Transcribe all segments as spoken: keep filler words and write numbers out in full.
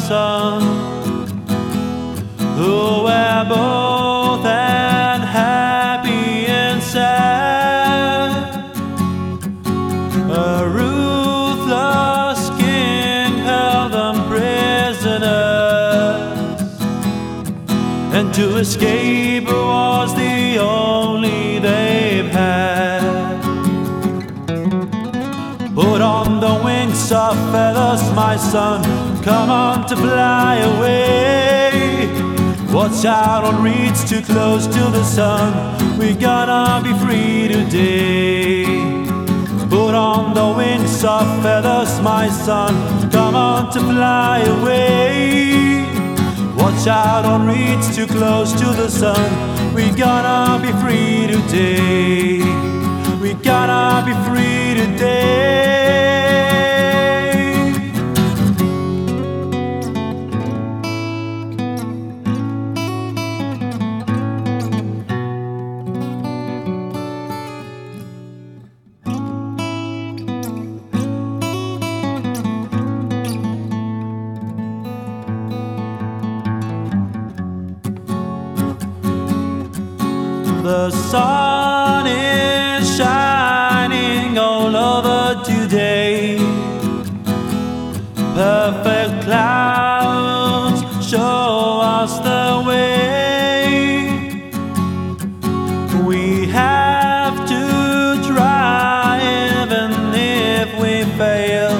son, who were both unhappy and sad. A ruthless king held them prisoners, and to escape was the only they've had. Put on the wings of feathers, my son, come on to fly away. Watch out, don't reach too close to the sun, we're gonna be free today. Put on the wings of feathers, my son, come on to fly away. Watch out, don't reach too close to the sun, we're gonna be free today. We're gonna be free today. The sun is shining all over today. Perfect clouds show us the way. We have to try even if we fail.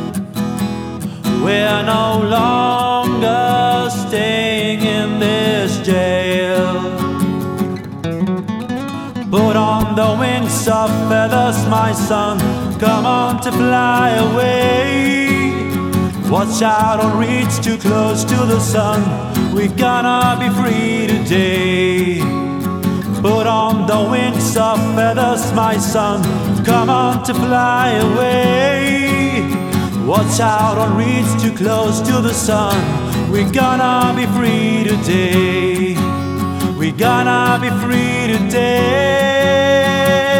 We're no longer staying in this jail. Put on the wings of feathers, my son, come on to fly away. Watch out, don't reach too close to the sun, we're gonna be free today. Put on the wings of feathers, my son, come on to fly away. Watch out, don't reach too close to the sun, we're gonna be free today. We're gonna be free today.